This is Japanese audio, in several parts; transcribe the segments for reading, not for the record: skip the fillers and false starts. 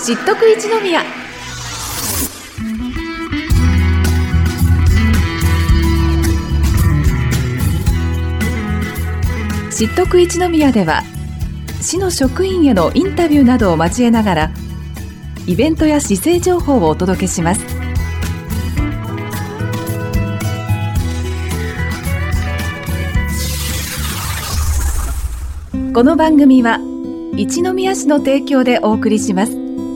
知っとく一宮。知っとく一宮では、市の職員へのインタビューなどを交えながら、イベントや市政情報をお届けします。この番組は一宮市の提供でお送りします。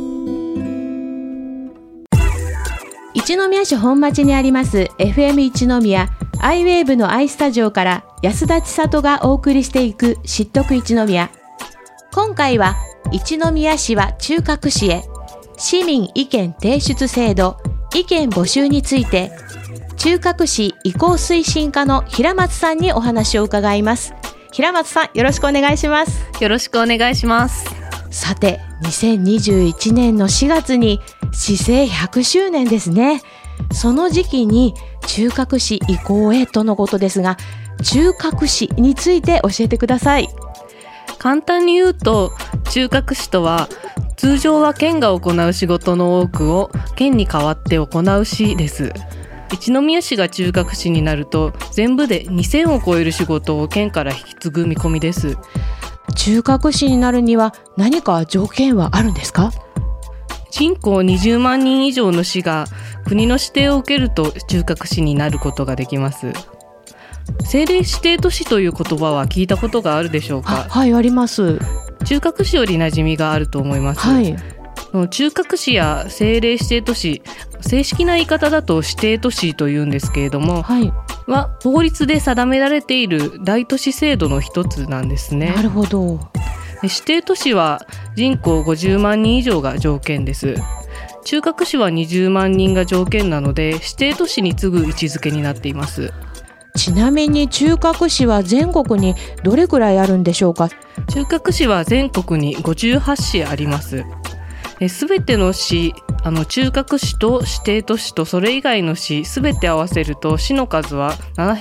一宮市本町にあります FM 一宮アイウェーブのアイスタジオから安田千里がお送りしていく知っとく一宮。今回は一宮市は中核市へ市民意見提出制度意見募集について、中核市移行推進課の平松さんにお話を伺います。平松さん、よろしくお願いします。 よろしくお願いします。 さて、2021年の4月に市政100周年ですね。その時期に中核市移行へとのことですが、中核市について教えてください。 簡単に言うと、中核市とは通常は県が行う仕事の多くを県に代わって行う市です。一宮市が中核市になると、全部で2000を超える仕事を県から引き継ぐ見込みです。 中核市になるには何か条件はあるんですか？ 人口20万人以上の市が国の指定を受けると中核市になることができます。政令指定都市という言葉は聞いたことがあるでしょうか？ はい、あります。 中核市より馴染みがあると思います。 はい。 中核市や政令指定都市、正式な言い方だと指定都市というんですけれども、は法律で定められている大都市制度の一つなんですね。 なるほど。 指定都市は人口50万人以上が条件です。中核市は20万人が条件なので、指定都市に次ぐ位置づけになっています。 ちなみに中核市は全国にどれくらいあるんでしょうか？ 中核市は全国に58市あります。すべての市、中核市と指定都市とそれ以外の市すべて合わせると市の数は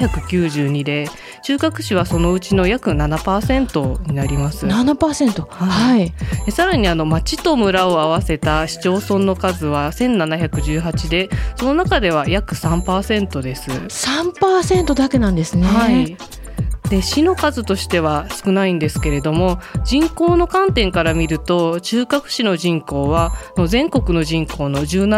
792で、中核市はそのうちの約 7% になります。 7%、はい。 さらに町と村を合わせた市町村の数は1718で、その中では約 3% です。 3% だけなんですね。 はい。で、市の数としては少ないんですけれども、人口の観点から見ると中核市の人口は全国の人口の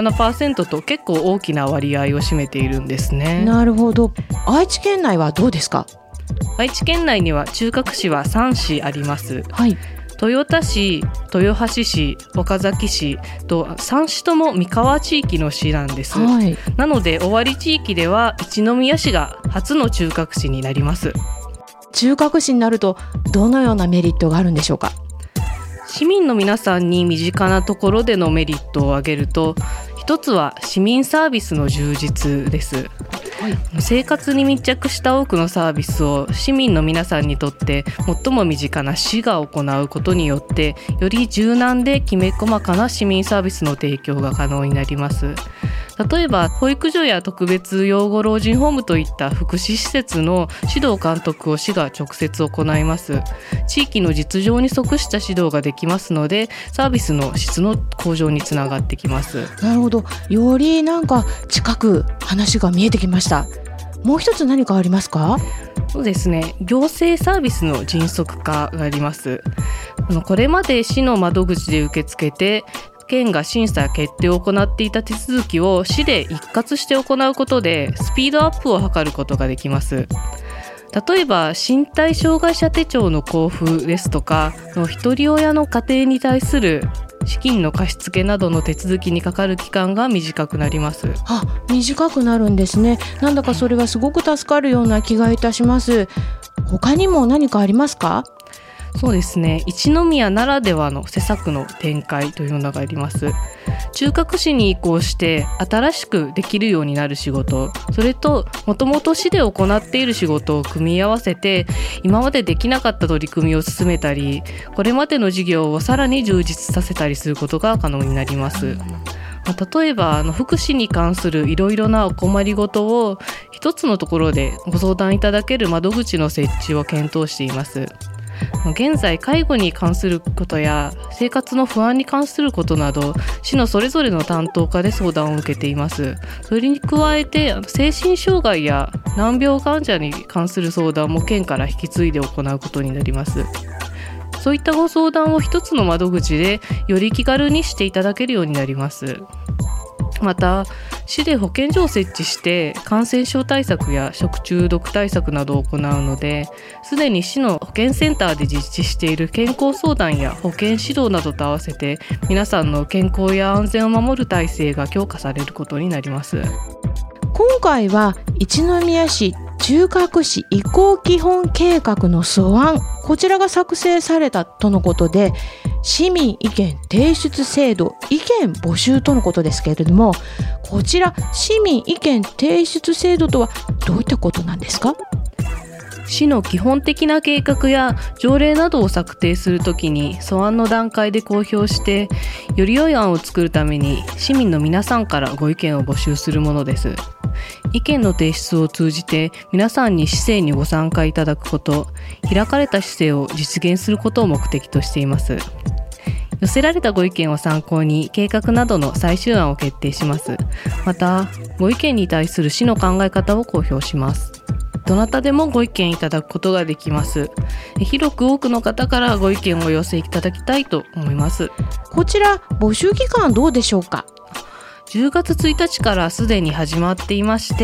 17% と結構大きな割合を占めているんですね。 なるほど。愛知県内はどうですか？ 愛知県内には中核市は3市あります。 はい。 豊田市、豊橋市、岡崎市と3市とも三河地域の市なんです。はい。なので尾張地域では一宮市が初の中核市になります。 中核市になるとどのようなメリットがあるんでしょうか？ 市民の皆さんに身近なところでのメリットを挙げると、一つは市民サービスの充実です。はい、生活に密着した多くのサービスを市民の皆さんにとって最も身近な市が行うことによって、より柔軟できめ細かな市民サービスの提供が可能になります。例えば保育所や特別養護老人ホームといった福祉施設の指導監督を市が直接行います。地域の実情に即した指導ができますので、サービスの質の向上につながってきます。 なるほど。より近く話が見えてきました。もう一つ何かありますか？ そうですね、行政サービスの迅速化があります。これまで市の窓口で受け付けて県が審査や決定を行っていた手続きを市で一括して行うことでスピードアップを図ることができます。例えば身体障害者手帳の交付ですとか、一人親の家庭に対する資金の貸付などの手続きにかかる期間が短くなります。 短くなるんですね。なんだかそれはすごく助かるような気がいたします。他にも何かありますか？ そうですね、一宮ならではの施策の展開というのがあります。中核市に移行して新しくできるようになる仕事、それともともと市で行っている仕事を組み合わせて、今までできなかった取り組みを進めたり、これまでの事業をさらに充実させたりすることが可能になります。例えば福祉に関するいろいろなお困りごとを一つのところでご相談いただける窓口の設置を検討しています。 現在介護に関することや生活の不安に関することなど市のそれぞれの担当課で相談を受けています。それに加えて精神障害や難病患者に関する相談も県から引き継いで行うことになります。そういったご相談を一つの窓口でより気軽にしていただけるようになります。また市で保健所を設置して感染症対策や食中毒対策などを行うので、すでに市の保健センターで実施している健康相談や保健指導などと合わせて皆さんの健康や安全を守る体制が強化されることになります。 今回は一宮市中核市移行基本計画の素案、こちらが作成されたとのことで、市民意見提出制度意見募集とのことですけれども、こちら市民意見提出制度とはどういったことなんですか？ 市の基本的な計画や条例などを策定するときに素案の段階で公表して、より良い案を作るために市民の皆さんからご意見を募集するものです。意見の提出を通じて皆さんに市政にご参加いただくこと、開かれた市政を実現することを目的としています。寄せられたご意見を参考に計画などの最終案を決定します。また、ご意見に対する市の考え方を公表します。どなたでもご意見いただくことができます。広く多くの方からご意見をお寄せいただきたいと思います。 こちら募集期間どうでしょうか ？10月1日からすでに始まっていまして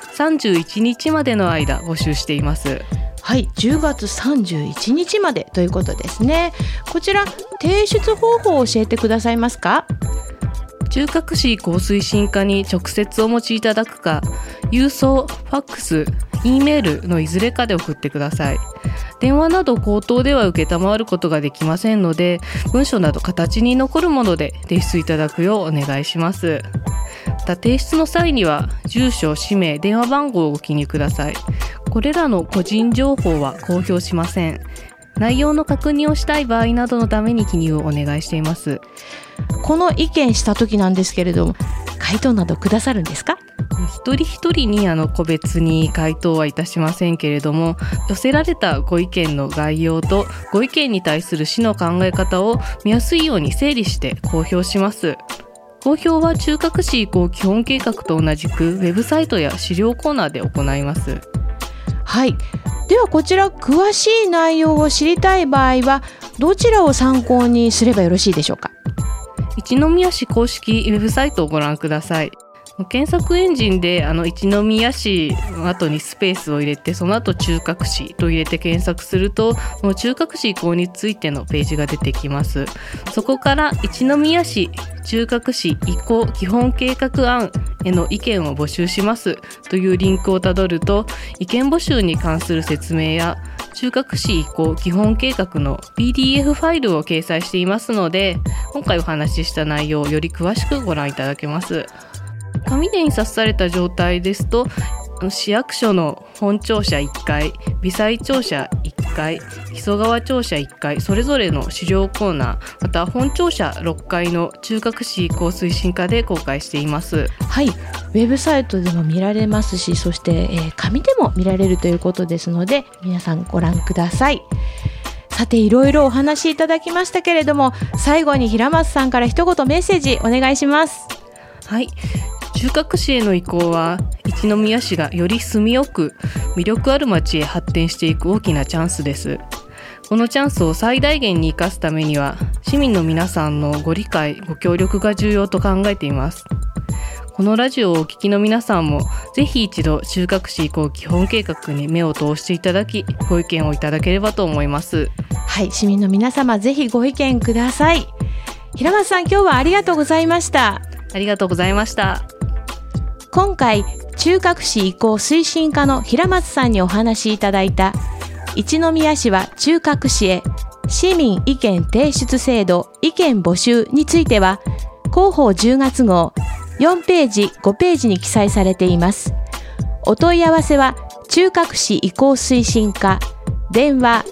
、31日までの間募集しています。 はい、10月31日までということですね。こちら提出方法を教えてくださいますか？ 中核市移行推進課に直接お持ちいただくか、郵送、ファックス、Eメールのいずれかで送ってください。電話など口頭では受けたまわることができませんので、文書など形に残るもので提出いただくようお願いします。また提出の際には住所、氏名、電話番号をご記入ください。これらの個人情報は公表しません。内容の確認をしたい場合などのために記入をお願いしています。 この意見した時なんですけれども、回答などくださるんですか？ 一人一人に個別に回答はいたしませんけれども、寄せられたご意見の概要とご意見に対する市の考え方を見やすいように整理して公表します。公表は中核市移行基本計画と同じくウェブサイトや資料コーナーで行います。 はい、ではこちら詳しい内容を知りたい場合はどちらを参考にすればよろしいでしょうか？ 一宮市公式ウェブサイトをご覧ください。検索エンジンで一宮市の後にスペースを入れて、その後中核市と入れて検索すると、中核市移行についてのページが出てきます。そこから一宮市中核市移行基本計画案への意見を募集しますというリンクをたどると、意見募集に関する説明や中核市移行基本計画の PDF ファイルを掲載していますので、今回お話しした内容をより詳しくご覧いただけます。紙で印刷された状態ですと、市役所の本庁舎1階、微細庁舎1階、木曽川庁舎1階、それぞれの資料コーナー、また本庁舎6階の中核市移行推進課で公開しています。 はい、ウェブサイトでも見られますし、そして、紙でも見られるということですので、皆さんご覧ください。さて、いろいろお話しいただきましたけれども、最後に平松さんから一言メッセージお願いします。 はい、中核市への移行は一宮市がより住みよく魅力ある街へ発展していく大きなチャンスです。このチャンスを最大限に生かすためには、市民の皆さんのご理解ご協力が重要と考えています。このラジオをお聞きの皆さんもぜひ一度中核市移行基本計画に目を通していただき、ご意見をいただければと思います。 はい、市民の皆様ぜひご意見ください。平松さん、今日はありがとうございました。 ありがとうございました。 今回中核市移行推進課の平松さんにお話しいただいた一宮市は中核市へ市民意見提出制度意見募集については、広報10月号4ページ5ページに記載されています。お問い合わせは中核市移行推進課、電話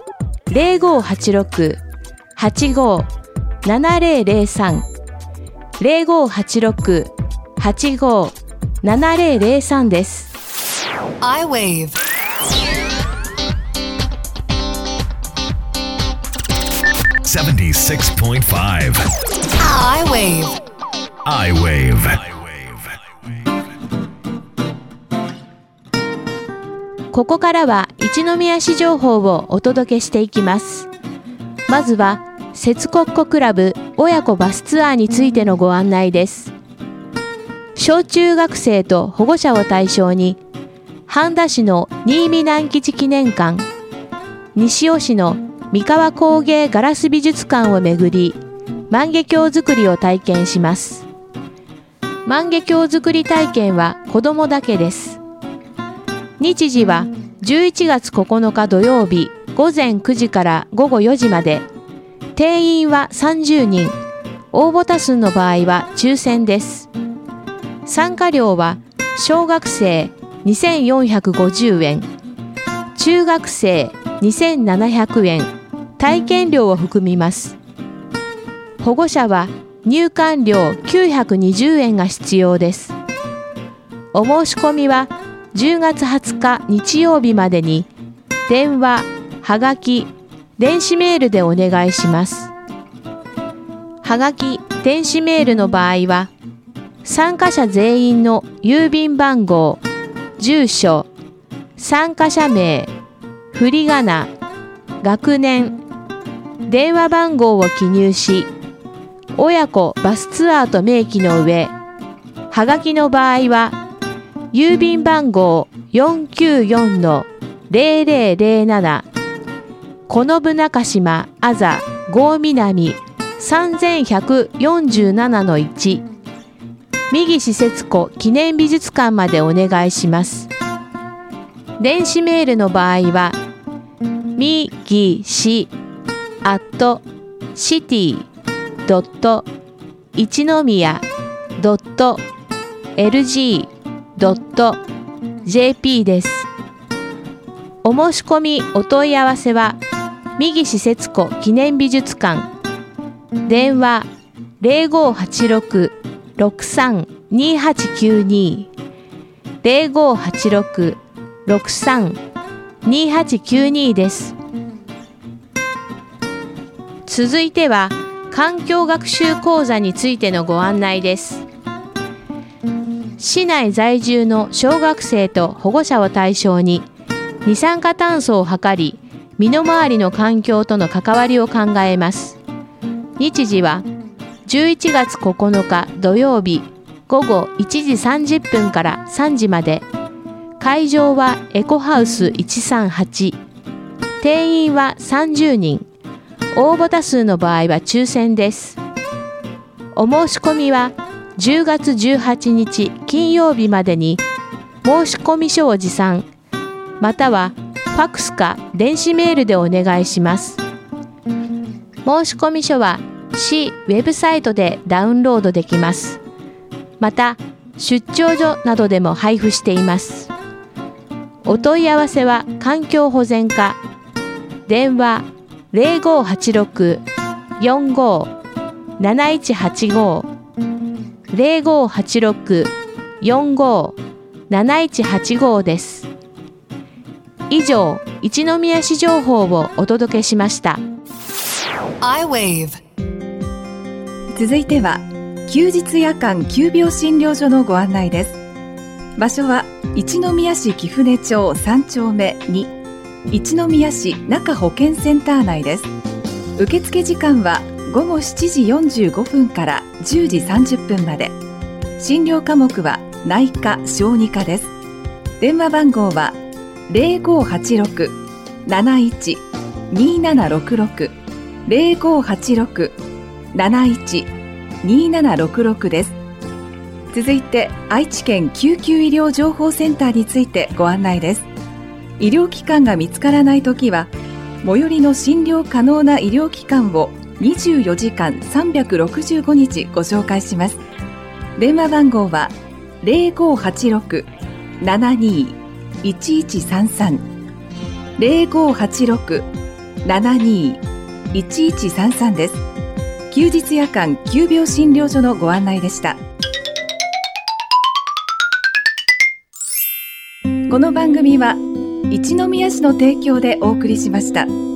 0586-85-7003 0586-85-7003です。 iWave 76.5 I-Wave I-Wave ここからは一宮市情報をお届けしていきます。まずは節コッコクラブ親子バスツアーについてのご案内です。小中学生と保護者を対象に半田市の新見南吉記念館、西尾市の三河工芸ガラス美術館を巡り、万華鏡作りを体験します。万華鏡作り体験は子どもだけです。日時は11月9日土曜日午前9時から午後4時まで。定員は30人。応募多数の場合は抽選です。参加料は小学生2450円、中学生2700円、体験料を含みます。保護者は入館料920円が必要です。お申し込みは10月20日日曜日までに電話、はがき、電子メールでお願いします。はがき、電子メールの場合は参加者全員の郵便番号、住所、参加者名、振り仮名、学年、電話番号を記入し、親子バスツアーと明記の上、はがきの場合は郵便番号 494-0007 この部中島あざ郷南 3147-1 右施設庫記念美術館までお願いします。電子メールの場合はみぎし@city.ichinomiya.lg.jp です。お申し込みお問い合わせは右施設庫記念美術館、電話 0586-632892 0586-632892 です。続いては環境学習講座についてのご案内です。市内在住の小学生と保護者を対象に二酸化炭素を測り、身の回りの環境との関わりを考えます。日時は11月9日土曜日午後1時30分から3時まで。会場はエコハウス138。定員は30人。応募多数の場合は抽選です。お申し込みは10月18日金曜日までに申し込み書を持参、またはファックスか電子メールでお願いします。申し込み書は市ウェブサイトでダウンロードできます。また出張所などでも配布しています。お問い合わせは環境保全課、電話 0586-45-7185 0586-45-7185 です。以上、一宮市情報をお届けしました。 I-Wave 続いては休日夜間急病診療所のご案内です。場所は一宮市貴船町3丁目2、一宮市中保健センター内です。受付時間は午後7時45分から10時30分まで。診療科目は内科・小児科です。電話番号は 0586-71-2766 0586-71-2766 です。続いて愛知県救急医療情報センターについてご案内です。医療機関が見つからないときは最寄りの診療可能な医療機関を24時間365日ご紹介します。電話番号は 0586-72-1133 0586-72-1133 です。休日夜間急病診療所のご案内でした。この番組は一宮市の提供でお送りしました。